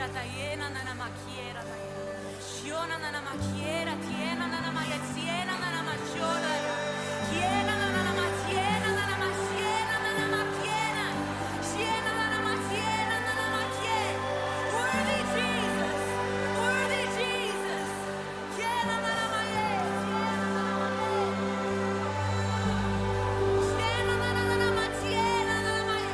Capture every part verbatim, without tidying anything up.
tayena nana makiera tayena. Shiona nana makiera tiena nana maya tiena nana machora. Kiena nana matiena nana masiena nana makiena. Shiena nana matiena nana makiena. Worthy Jesus, worthy Jesus. Kiena nana maye, kiena nana maye. Shiena nana nana matiena nana maye.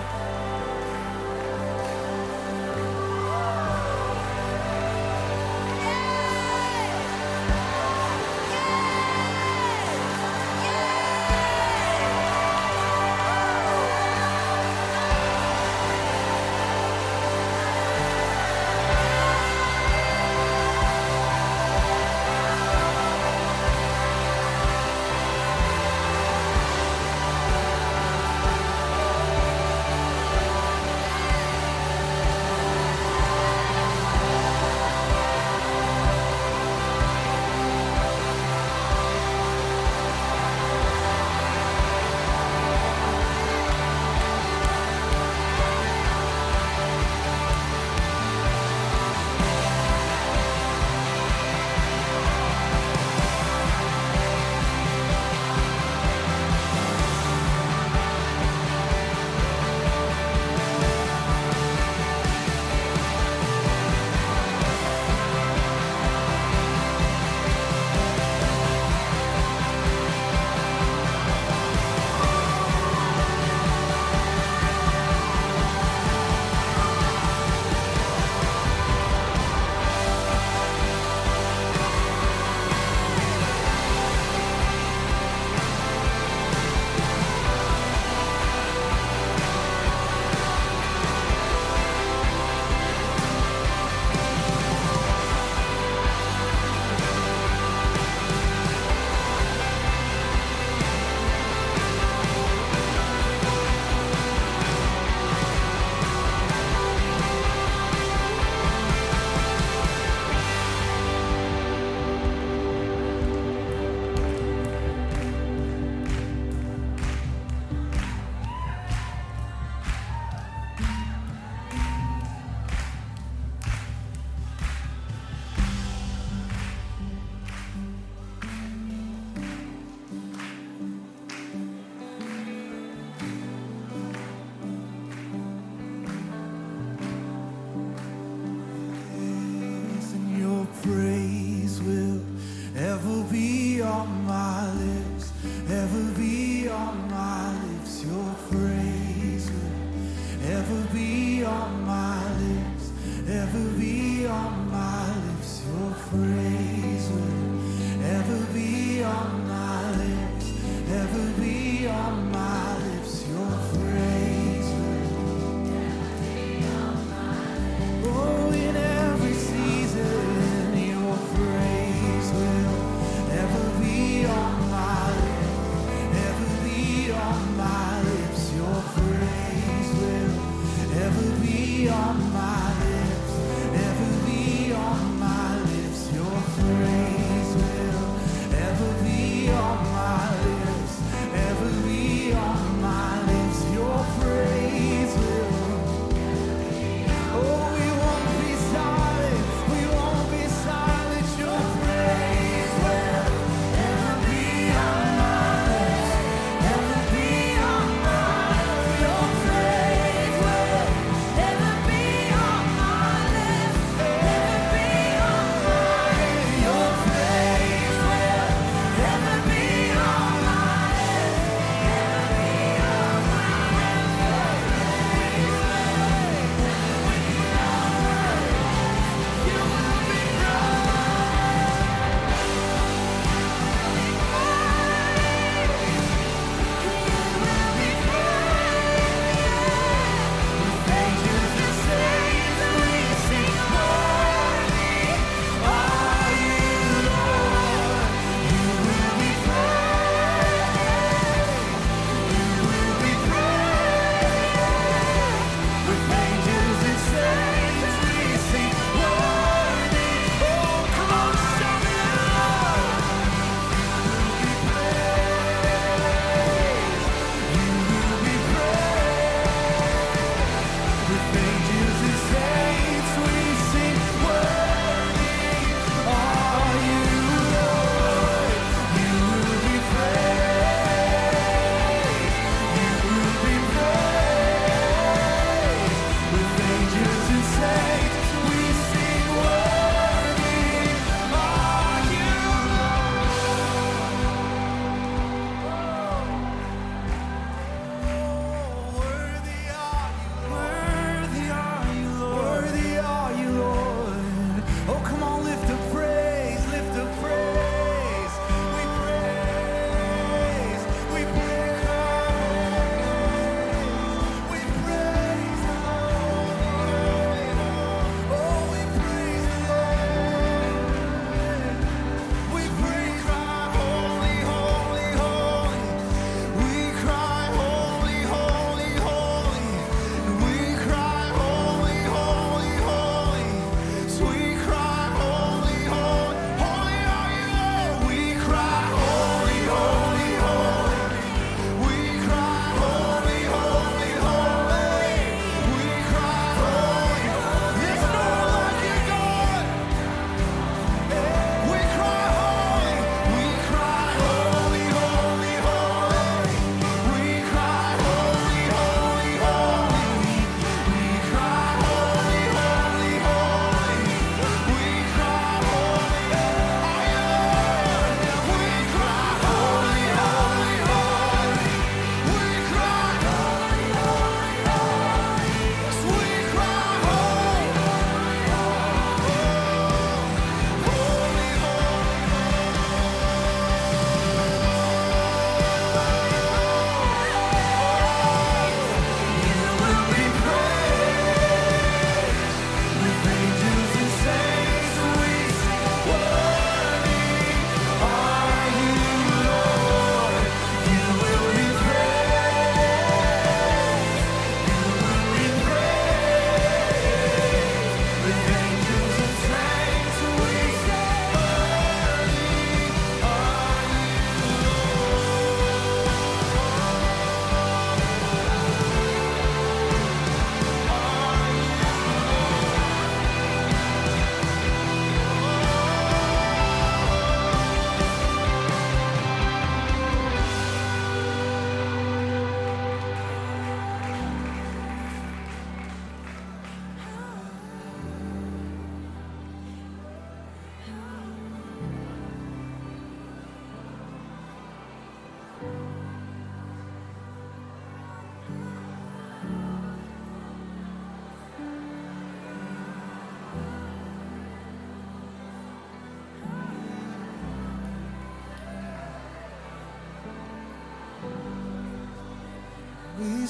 Praise will ever be on my lips, ever be on my lips. Your praise will ever be on my lips, ever be on my lips. Your praise will ever be on my lips, ever be on my lips. Your praise will ever be on my lips. Oh, in every season. Your praise will ever be on my lips, ever be on my lips. Your praise will ever be on my lips, ever be on my lips. Your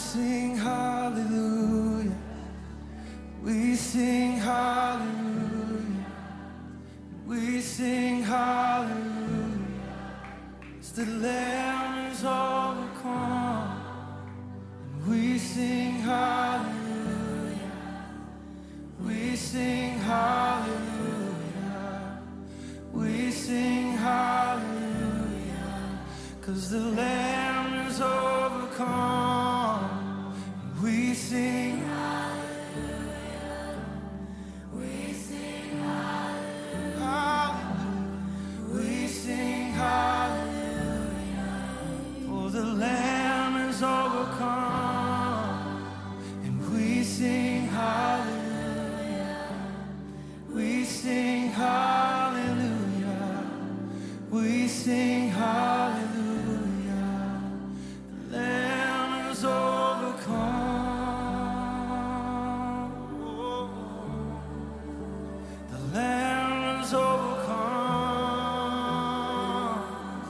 sing hallelujah. We sing hallelujah. We sing hallelujah. As the Lamb is overcome. We sing hallelujah. We sing hallelujah. We sing hallelujah. 'Cause the Lamb is overcome. We sing hallelujah. We sing hallelujah. We sing hallelujah. For the Lamb is overcome. And we sing hallelujah. We sing hallelujah. We sing hallelujah. The Lamb is overcome. The Lamb is overcome.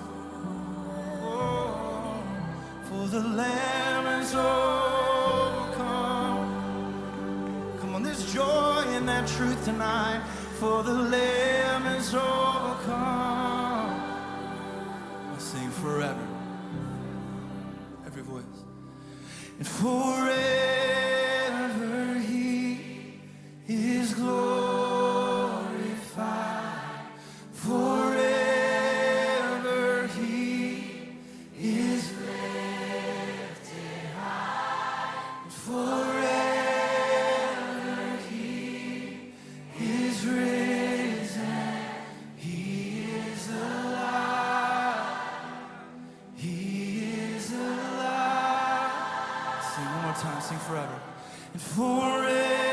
For the Lamb is overcome. Come on, there's joy in that truth tonight. For the Lamb is overcome. I'll sing forever. Every voice. And forever He is glorified. Forever He is lifted high. Forever He is risen. He is alive. He is alive. Sing one more time. Sing forever. And forever